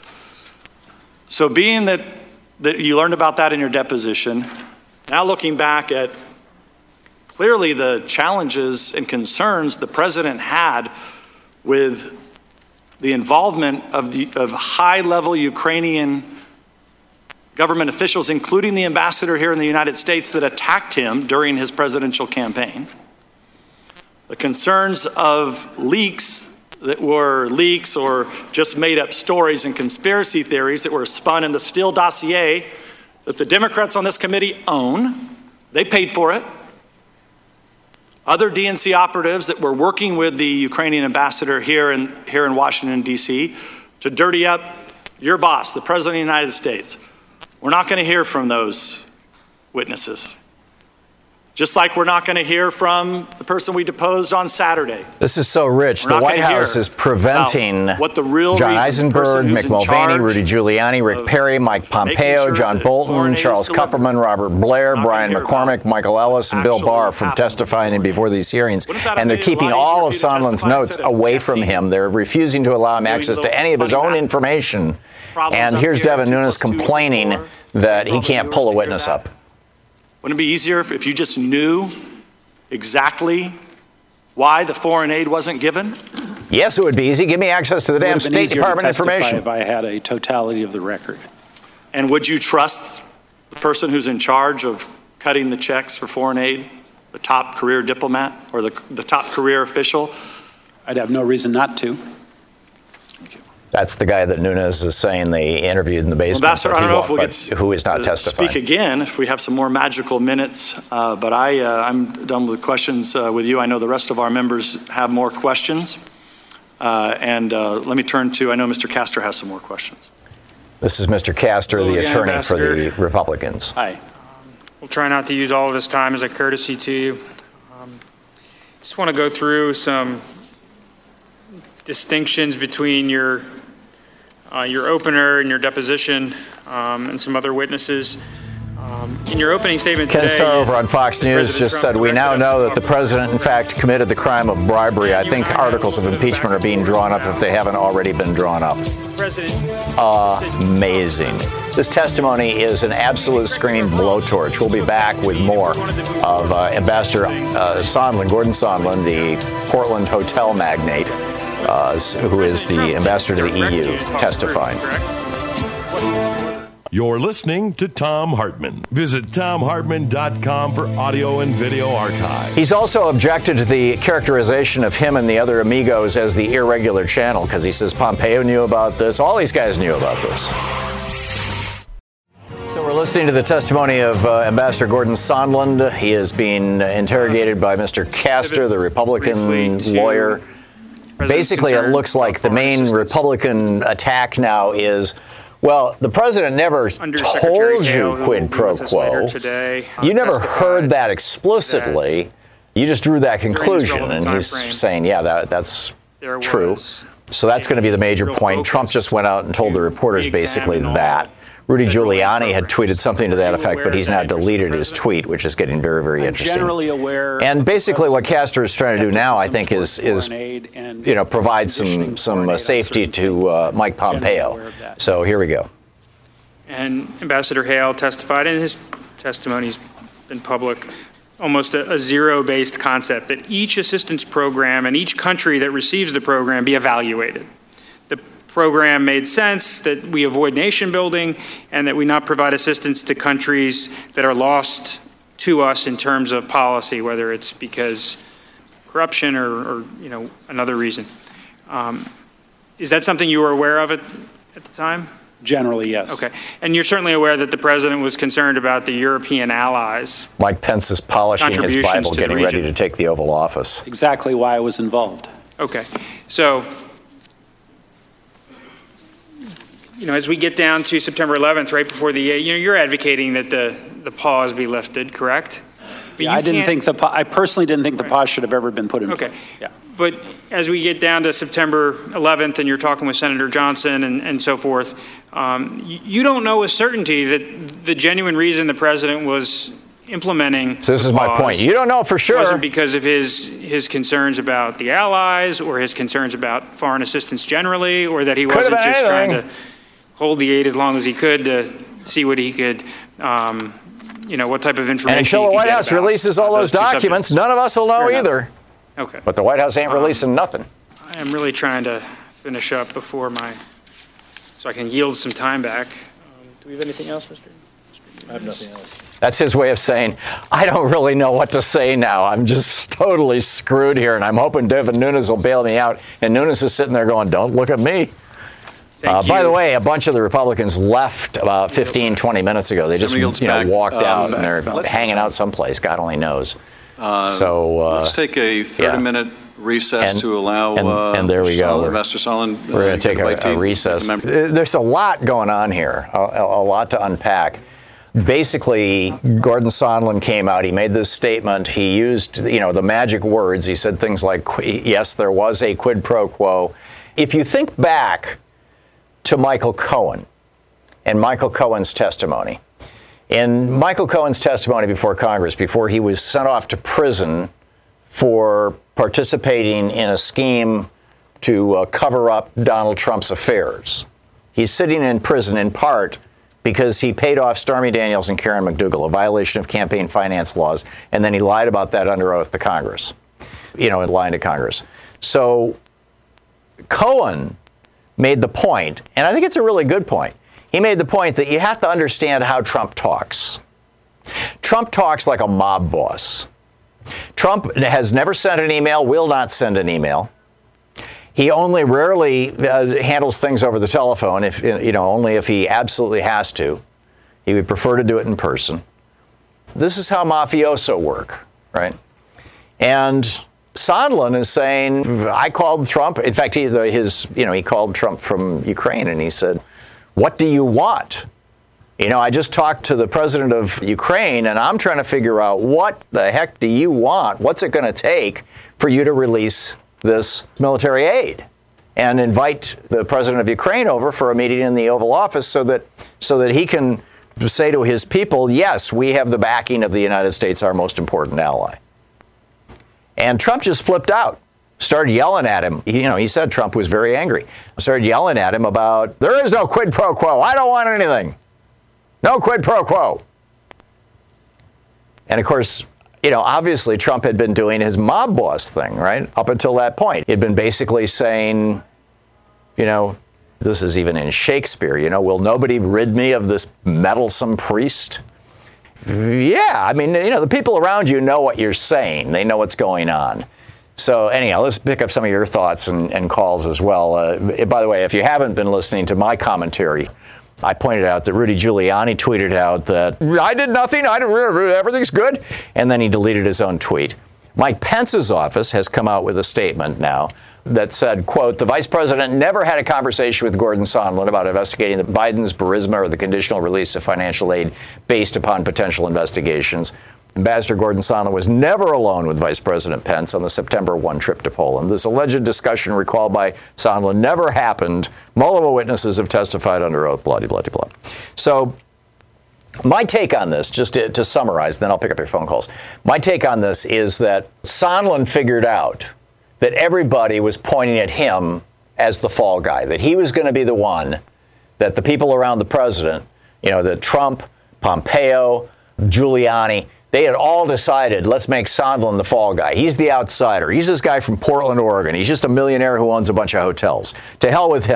being that you learned about that in your deposition, now looking back at clearly the challenges and concerns the president had with the involvement of high-level Ukrainian government officials, including the ambassador here in the United States that attacked him during his presidential campaign. The concerns of leaks that were leaks or just made up stories and conspiracy theories that were spun in the Steele dossier that the Democrats on this committee own. They paid for it. Other DNC operatives that were working with the Ukrainian ambassador here in Washington, D.C. to dirty up your boss, the President of the United States. We're not going to hear from those witnesses. Just like we're not going to hear from the person we deposed on Saturday. This is so rich. The White House is preventing what the real John Eisenberg, Mick Mulvaney, Rudy Giuliani, Rick Perry, Mike Pompeo, John Bolton, Charles Kupperman, Robert Blair, Brian McCormick, Michael Ellis, and Bill Barr from testifying before these hearings. And they're keeping all of Sondland's notes away from him. They're refusing to allow him access to any of his own information. And here's Devin Nunes complaining that he can't pull a witness up. Wouldn't it be easier if you just knew exactly why the foreign aid wasn't given? Yes, it would be easy. Give me access to the damn State Department information. If I had a totality of the record. And would you trust the person who's in charge of cutting the checks for foreign aid, the top career diplomat or the top career official? I'd have no reason not to. That's the guy that Nunes is saying they interviewed in the basement. Ambassador, I don't know if we'll get who is not testifying. Speak again if we have some more magical minutes. But I'm done with questions with you. I know the rest of our members have more questions. Let me turn to, I know Mr. Castor has some more questions. This is Mr. Castor, the attorney for the Republicans. Hi. We'll try not to use all of this time as a courtesy to you. Just want to go through some distinctions between your opener and your deposition and some other witnesses. In your opening statement today, Ken Starr over on Fox News just said, we now know that the president, in fact, committed the crime of bribery. I think articles of impeachment are being drawn up if they haven't already been drawn up. Amazing. This testimony is an absolute screaming blowtorch. We'll be back with more of Ambassador Sondland, Gordon Sondland, the Portland hotel magnate, who is the ambassador to the EU, testifying. You're listening to Thom Hartmann. Visit ThomHartmann.com for audio and video archive. He's also objected to the characterization of him and the other amigos as the irregular channel because he says Pompeo knew about this. All these guys knew about this. So we're listening to the testimony of Ambassador Gordon Sondland. He is being interrogated by Mr. Castor, the Republican lawyer. Basically, it looks like the main Republican attack now is, well, the president never told you quid pro quo. You never heard that explicitly. You just drew that conclusion. And he's saying, yeah, that's true. So that's going to be the major point. Trump just went out and told the reporters basically that. Rudy Giuliani had tweeted something to that effect, but he's now deleted his tweet, which is getting very, very interesting. And basically what Castor is trying to do now, I think, is provide some safety to Mike Pompeo. So here we go. And Ambassador Hale testified, and his testimony's been public, almost a zero-based concept that each assistance program and each country that receives the program be evaluated. program made sense, that we avoid nation building, and that we not provide assistance to countries that are lost to us in terms of policy, whether it's because corruption or another reason. Is that something you were aware of at the time? Generally, yes. Okay. And you're certainly aware that the president was concerned about the European allies. Mike Pence is polishing his Bible, getting ready to take the Oval Office. Exactly why I was involved. Okay. So, as we get down to September 11th, right before you're advocating that the pause be lifted, correct? Yeah, I personally didn't think the pause should have ever been put in place. Yeah. But as we get down to September 11th and you're talking with Senator Johnson and so forth, you don't know with certainty that the genuine reason the president was implementing So this is my point. You don't know for sure. Wasn't because of his concerns about the allies or his concerns about foreign assistance generally, or that he wasn't just trying to hold the aid as long as he could to see what he could what type of information. And until the White House releases all those documents, none of us will know either. Okay. But the White House ain't releasing nothing. I am really trying to finish up before so I can yield some time back. Do we have anything else, Mr. I have nothing else. That's his way of saying, I don't really know what to say now. I'm just totally screwed here, and I'm hoping Devin Nunes will bail me out. And Nunes is sitting there going, don't look at me. By the way, a bunch of the Republicans left about 15, 20 minutes ago. They just walked out, and they're hanging out someplace. God only knows. Let's take a 30-minute recess to allow and there we go. Ambassador Sondland. We're going to take a recess. There's a lot going on here, a lot to unpack. Basically, Gordon Sondland came out. He made this statement. He used, the magic words. He said things like, yes, there was a quid pro quo. If you think back to Michael Cohen and Michael Cohen's testimony. In Michael Cohen's testimony before Congress, before he was sent off to prison for participating in a scheme to cover up Donald Trump's affairs, he's sitting in prison in part because he paid off Stormy Daniels and Karen McDougal, a violation of campaign finance laws, and then he lied about that under oath to Congress, lying to Congress. So Cohen made the point, and I think it's a really good point. He made the point that you have to understand how Trump talks. Trump talks like a mob boss. Trump has never sent an email, will not send an email. He only rarely handles things over the telephone, only if he absolutely has to. He would prefer to do it in person. This is how mafioso work, right? And Sondland is saying, I called Trump. In fact, he called Trump from Ukraine, and he said, what do you want? I just talked to the president of Ukraine, and I'm trying to figure out what the heck do you want? What's it going to take for you to release this military aid and invite the president of Ukraine over for a meeting in the Oval Office so that he can say to his people, yes, we have the backing of the United States, our most important ally. And Trump just flipped out, started yelling at him. He said Trump was very angry. Started yelling at him about, there is no quid pro quo. I don't want anything. No quid pro quo. And of course, obviously Trump had been doing his mob boss thing, right? Up until that point. He'd been basically saying, this is even in Shakespeare, will nobody rid me of this meddlesome priest? Yeah, the people around you know what you're saying. They know what's going on. So anyhow, let's pick up some of your thoughts and calls as well. By the way, if you haven't been listening to my commentary, I pointed out that Rudy Giuliani tweeted out that I did nothing, everything's good, and then he deleted his own tweet. Mike Pence's office has come out with a statement now that said, quote, the vice president never had a conversation with Gordon Sondland about investigating Biden's Burisma or the conditional release of financial aid based upon potential investigations. Ambassador Gordon Sondland was never alone with Vice President Pence on the September 1 trip to Poland. This alleged discussion recalled by Sondland never happened. Multiple witnesses have testified under oath, blah, blah, blah, blah. So my take on this, just to summarize, then I'll pick up your phone calls. My take on this is that Sondland figured out that everybody was pointing at him as the fall guy, that he was going to be the one that the people around the president, that Trump, Pompeo, Giuliani, they had all decided, let's make Sondland the fall guy. He's the outsider. He's this guy from Portland, Oregon. He's just a millionaire who owns a bunch of hotels. To hell with him.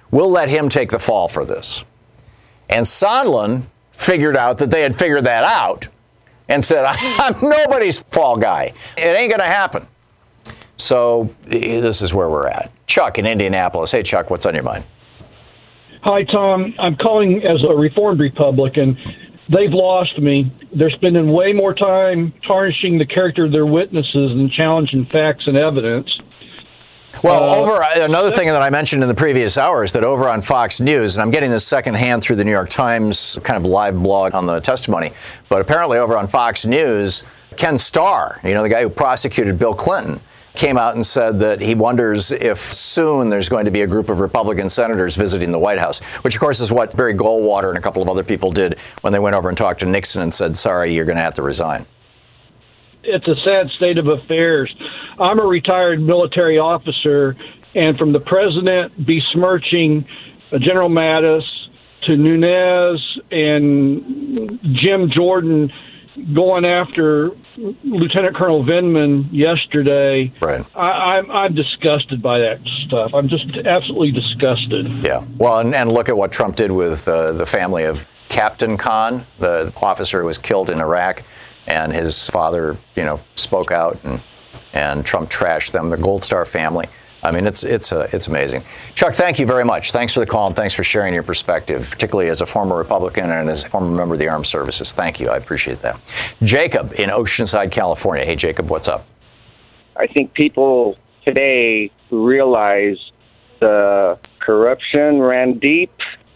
We'll let him take the fall for this. And Sondland figured out that they had figured that out and said, I'm nobody's fall guy. It ain't going to happen. So this is where we're at. Chuck in Indianapolis. Hey, Chuck, what's on your mind? Hi, Tom. I'm calling as a Reformed Republican. They've lost me. They're spending way more time tarnishing the character of their witnesses than challenging facts and evidence. Well, another thing that I mentioned in the previous hour is that over on Fox News, and I'm getting this secondhand through the New York Times kind of live blog on the testimony, but apparently over on Fox News, Ken Starr, the guy who prosecuted Bill Clinton, came out and said that he wonders if soon there's going to be a group of Republican senators visiting the White House, which, of course, is what Barry Goldwater and a couple of other people did when they went over and talked to Nixon and said, sorry, you're going to have to resign. It's a sad state of affairs. I'm a retired military officer, and from the president besmirching General Mattis to Nunes and Jim Jordan going after Lieutenant Colonel Vindman yesterday, right. I'm disgusted by that stuff. I'm just absolutely disgusted. Yeah. Well, and look at what Trump did with the family of Captain Khan, the officer who was killed in Iraq, and his father, spoke out, and Trump trashed them, the Gold Star family. I mean, it's amazing. Chuck, thank you very much. Thanks for the call, and thanks for sharing your perspective, particularly as a former Republican and as a former member of the Armed Services. Thank you. I appreciate that. Jacob in Oceanside, California. Hey, Jacob, what's up? I think people today realize the corruption ran deep,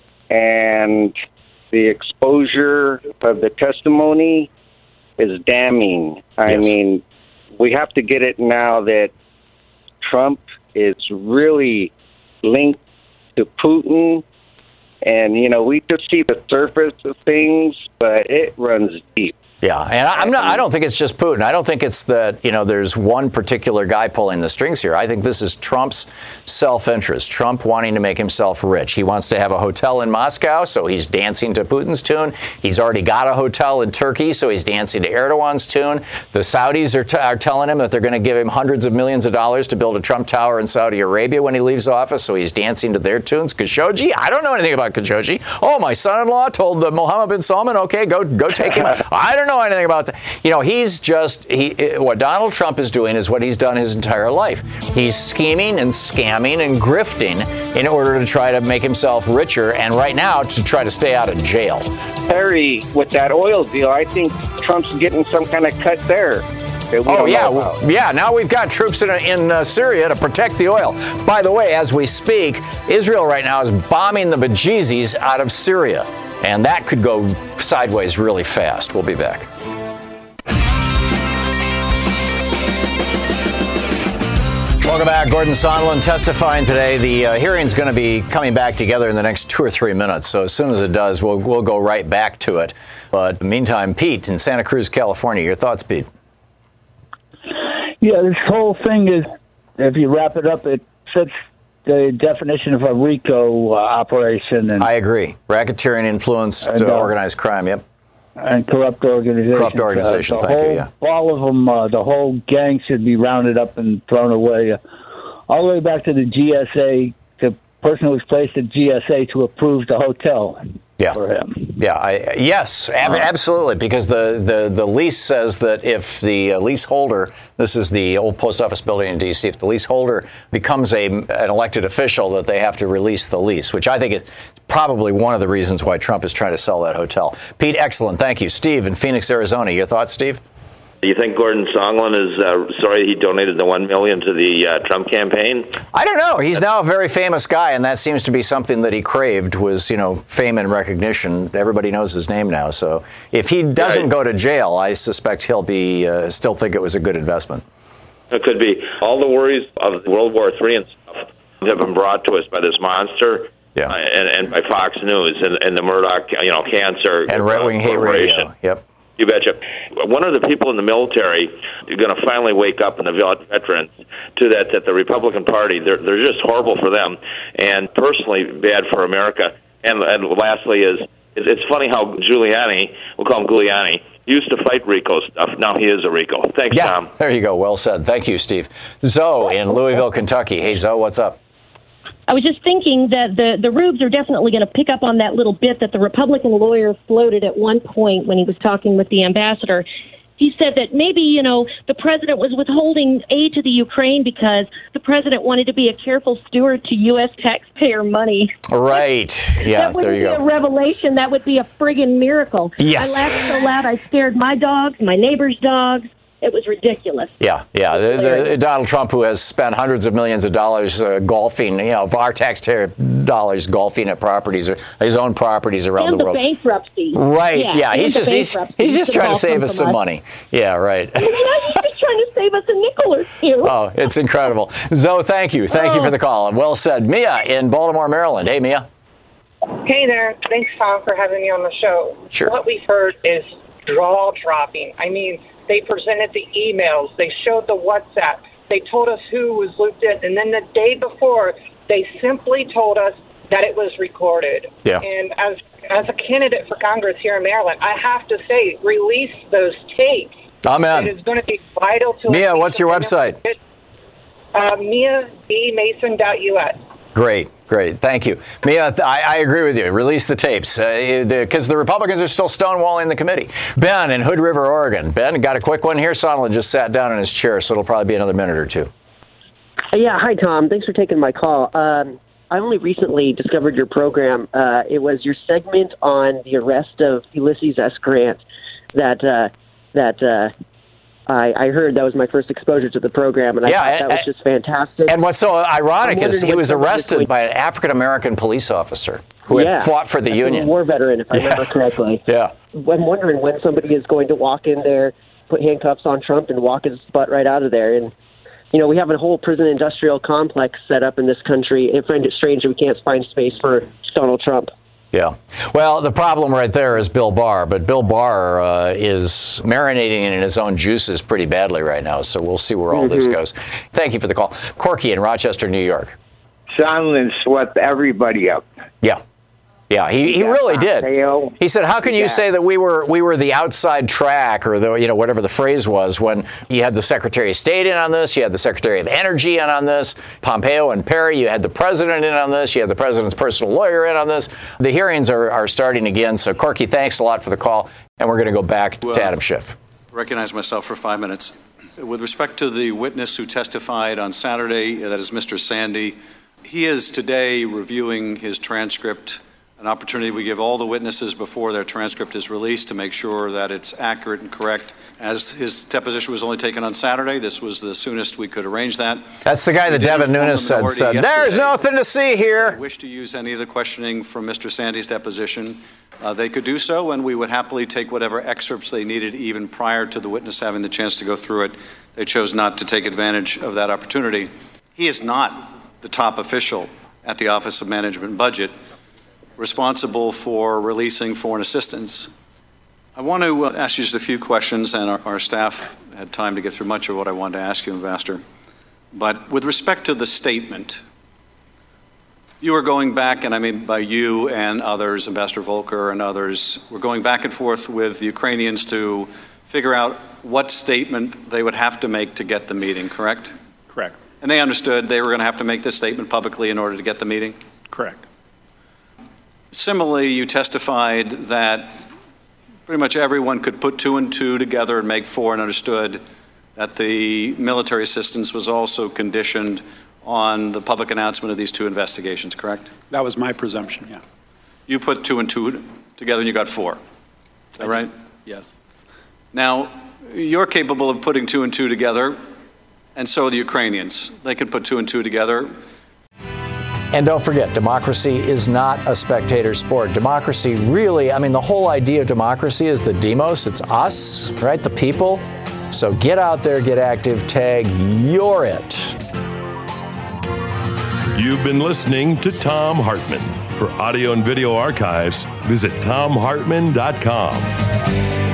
and the exposure of the testimony is damning. I mean, we have to get it now that Trump is really linked to Putin. And, we just see the surface of things, but it runs deep. Yeah, and I don't think it's just Putin. I don't think it's that, there's one particular guy pulling the strings here. I think this is Trump's self-interest, Trump wanting to make himself rich. He wants to have a hotel in Moscow, so he's dancing to Putin's tune. He's already got a hotel in Turkey, so he's dancing to Erdogan's tune. The Saudis are telling him that they're going to give him hundreds of millions of dollars to build a Trump Tower in Saudi Arabia when he leaves office, so he's dancing to their tunes. Khashoggi? I don't know anything about Khashoggi. Oh, my son-in-law told Mohammed bin Salman, okay, go take him. I don't know anything about that. What Donald Trump is doing is what he's done his entire life. He's scheming and scamming and grifting in order to try to make himself richer, and right now to try to stay out of jail. Harry, with that oil deal, I think Trump's getting some kind of cut there. Yeah. Now we've got troops in Syria to protect the oil. By the way, as we speak, Israel right now is bombing the bejesus out of Syria. And that could go sideways really fast. We'll be back. Welcome back. Gordon Sondland testifying today. The hearing's going to be coming back together in the next 2 or 3 minutes. So as soon as it does, we'll go right back to it. But in the meantime, Pete in Santa Cruz, California. Your thoughts, Pete? Yeah, this whole thing is, if you wrap it up, it fits the definition of a RICO operation. And I agree. Racketeering, influenced, organized crime, yep. And corrupt organization. Corrupt organization, thank you, all of them, the whole gang should be rounded up and thrown away. All the way back to the GSA, the person who was placed at GSA to approve the hotel for him. Yeah, yes, absolutely, because the lease says that if the leaseholder, this is the old post office building in D.C., if the leaseholder becomes an elected official, that they have to release the lease, which I think is probably one of the reasons why Trump is trying to sell that hotel. Pete, excellent. Thank you. Steve in Phoenix, Arizona. Your thoughts, Steve? Do you think Gordon Sondland is sorry he donated the $1 million to the Trump campaign? I don't know. He's now a very famous guy, and that seems to be something that he craved was, fame and recognition. Everybody knows his name now. So if he doesn't go to jail, I suspect he'll be still think it was a good investment. It could be. All the worries of World War III and stuff have been brought to us by this monster. Yeah. And by Fox News and the Murdoch, cancer. And right-wing hate radio. Yep. You betcha. One of the people in the military are going to finally wake up, and the veterans, to that the Republican Party, they're just horrible for them, and personally bad for America. And lastly it's funny how Giuliani, we'll call him Giuliani, used to fight RICO stuff. Now he is a RICO. Thanks, Tom. There you go. Well said. Thank you, Steve. Zoe in Louisville, Kentucky. Hey, Zoe, what's up? I was just thinking that the Rubes are definitely going to pick up on that little bit that the Republican lawyer floated at one point when he was talking with the ambassador. He said that maybe, the president was withholding aid to the Ukraine because the president wanted to be a careful steward to U.S. taxpayer money. Right. Yeah, there you go. That wouldn't be a revelation. That would be a friggin' miracle. Yes. I laughed so loud I scared my dogs, my neighbor's dogs. It was ridiculous. Yeah. Donald Trump, who has spent hundreds of millions of dollars golfing, of our taxpayer dollars golfing at properties, his own properties around the world. And the bankruptcy. Right. Yeah. He's just trying to save us some money. Yeah. Right. He's just trying to save us a nickel or two. Oh, it's incredible. Zoe, thank you. Thank you for the call. And well said. Mia in Baltimore, Maryland. Hey, Mia. Hey there. Thanks, Tom, for having me on the show. Sure. What we've heard is jaw dropping. I mean, they presented the emails. They showed the WhatsApp. They told us who was looped in. And then the day before, they simply told us that it was recorded. Yeah. And as a candidate for Congress here in Maryland, I have to say, release those tapes. Amen. It is going to be vital to... Mia, what's your website? MiaBMason.us. Great. Thank you. Mia, I agree with you. Release the tapes because the Republicans are still stonewalling the committee. Ben in Hood River, Oregon. Ben, got a quick one here? Sondland just sat down in his chair, so it'll probably be another minute or two. Yeah. Hi, Tom. Thanks for taking my call. I only recently discovered your program. It was your segment on the arrest of Ulysses S. Grant that I heard. That was my first exposure to the program, and I thought that was just fantastic. And what's so ironic is he was arrested by an African-American police officer who had fought for the Union. A war veteran, if I remember correctly. Yeah. I'm wondering when somebody is going to walk in there, put handcuffs on Trump, and walk his butt right out of there. And, we have a whole prison industrial complex set up in this country. I find it strange that we can't find space for Donald Trump. Yeah. Well, the problem right there is Bill Barr, but Bill Barr is marinating in his own juices pretty badly right now, so we'll see where all this goes. Thank you for the call. Corky in Rochester, New York. Sondland swept everybody up. Yeah. Yeah, he really did. He said, "How can you say that we were the outside track, or whatever the phrase was, when you had the Secretary of State in on this, you had the Secretary of Energy in on this, Pompeo and Perry, you had the President in on this, you had the President's personal lawyer in on this. The hearings are starting again." So, Corky, thanks a lot for the call, and we're going to go back to Adam Schiff. Recognize myself for 5 minutes. With respect to the witness who testified on Saturday, that is Mr. Sandy, he is today reviewing his transcript. An opportunity we give all the witnesses before their transcript is released to make sure that it's accurate and correct. As his deposition was only taken on Saturday, this was the soonest we could arrange that. That's the guy that Devin Nunes said, "There's nothing to see here." If they wish to use any of the questioning from Mr. Sandy's deposition, they could do so, and we would happily take whatever excerpts they needed even prior to the witness having the chance to go through it. They chose not to take advantage of that opportunity. He is not the top official at the Office of Management and Budget responsible for releasing foreign assistance. I want to ask you just a few questions, and our staff had time to get through much of what I wanted to ask you, Ambassador. But with respect to the statement, you are going back, and I mean by you and others, Ambassador Volker and others, we're going back and forth with the Ukrainians to figure out what statement they would have to make to get the meeting, correct? Correct. And they understood they were going to have to make this statement publicly in order to get the meeting? Correct. Similarly, you testified that pretty much everyone could put two and two together and make four, and understood that the military assistance was also conditioned on the public announcement of these two investigations, correct? That was my presumption, yeah. You put two and two together and you got four. Is that right? Yes. Now, you're capable of putting two and two together, and so are the Ukrainians. They can put two and two together. And don't forget, democracy is not a spectator sport. Democracy really, the whole idea of democracy is the demos. It's us, right? The people. So get out there, get active, tag, you're it. You've been listening to Thom Hartmann. For audio and video archives, visit thomhartmann.com.